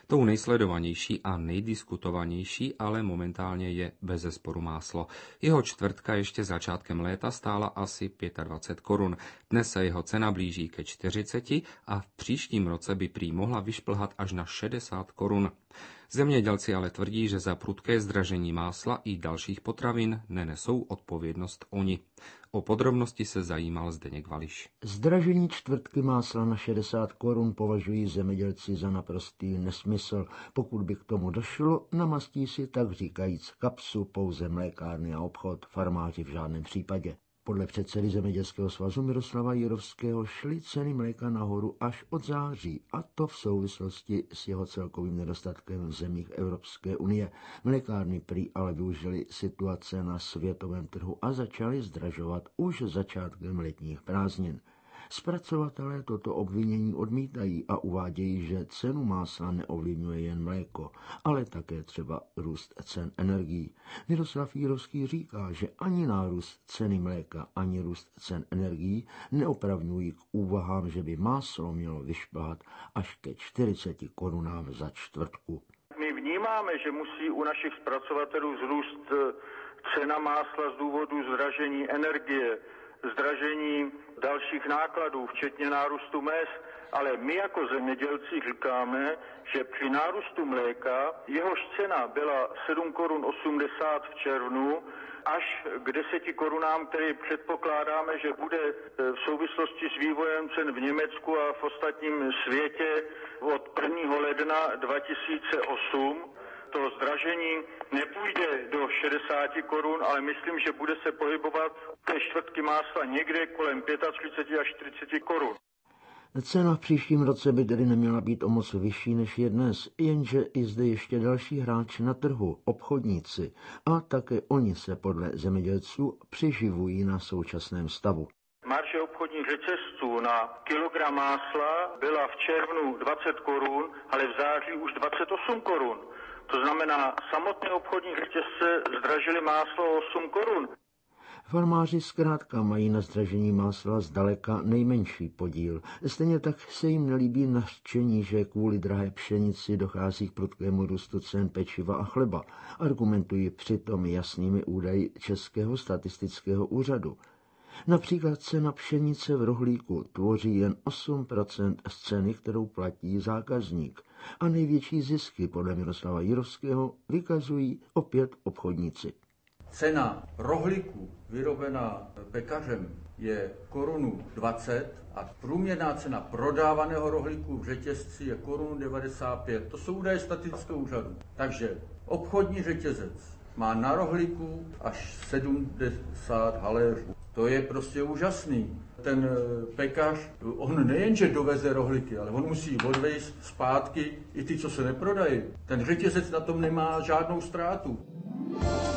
Tou nejsledovanější a nejdiskutovanější ale momentálně je bezesporu máslo. Jeho čtvrtka ještě začátkem léta stála asi 25 korun. Dnes se jeho cena blíží ke 40 a v příštím roce by prý mohla vyšplhat až na 60 korun. Zemědělci ale tvrdí, že za prudké zdražení másla i dalších potravin nenesou odpovědnost oni. O podrobnosti se zajímal Zdeněk Vališ. Zdražení čtvrtky másla na 60 korun považují zemědělci za naprostý nesmysl. Pokud by k tomu došlo, namastí si tak říkajíc kapsu pouze mlékárny a obchod, farmáři v žádném případě. Podle předsedy Zemědělského svazu Miroslava Jirovského šly ceny mléka nahoru až od září, a to v souvislosti s jeho celkovým nedostatkem v zemích Evropské unie. Mlékárny prý ale využily situace na světovém trhu a začaly zdražovat už začátkem letních prázdnin. Zpracovatelé toto obvinění odmítají a uvádějí, že cenu másla neovlivňuje jen mléko, ale také třeba růst cen energií. Miroslav Jirovský říká, že ani nárůst ceny mléka, ani růst cen energií neopravňují k úvahám, že by máslo mělo vyšplhat až ke 40 korunám za čtvrtku. My vnímáme, že musí u našich zpracovatelů vzrůst cena másla z důvodu zdražení energie, zdražení dalších nákladů, včetně nárůstu mezd, ale my jako zemědělci říkáme, že při nárůstu mléka jehož cena byla 7 korun 80 v červnu až k 10 korunám, které předpokládáme, že bude v souvislosti s vývojem cen v Německu a v ostatním světě od 1. ledna 2008. To zdražení nepůjde do 60 korun, ale myslím, že bude se pohybovat té čtvrtky másla někde kolem 35 až 40 korun. Cena v příštím roce by tedy neměla být o moc vyšší než je dnes, jenže i zde ještě další hráči na trhu, obchodníci, a také oni se podle zemědělců přiživují na současném stavu. Marže obchodních řetězců na kilogram másla byla v červnu 20 korun, ale v září už 28 korun. To znamená, samotné obchodní řetězce zdražily máslo o 8 korun. Farmáři zkrátka mají na zdražení másla zdaleka nejmenší podíl. Stejně tak se jim nelíbí nařčení, že kvůli drahé pšenici dochází k prudkému růstu cen pečiva a chleba. Argumentují přitom jasnými údaji Českého statistického úřadu. Například cena pšenice v rohlíku tvoří jen 8% z ceny, kterou platí zákazník. A největší zisky podle Miroslava Jirovského vykazují opět obchodníci. Cena rohlíku vyrobená pekařem je korunu 20 a průměrná cena prodávaného rohlíku v řetězci je korunu 95. To jsou údaje statistického úřadu. Takže obchodní řetězec má na rohlíku až 70 haléřů. To je prostě úžasný. Ten pekař, on nejenže doveze rohlíky, ale on musí odvést zpátky i ty, co se neprodají. Ten řetězec na tom nemá žádnou ztrátu.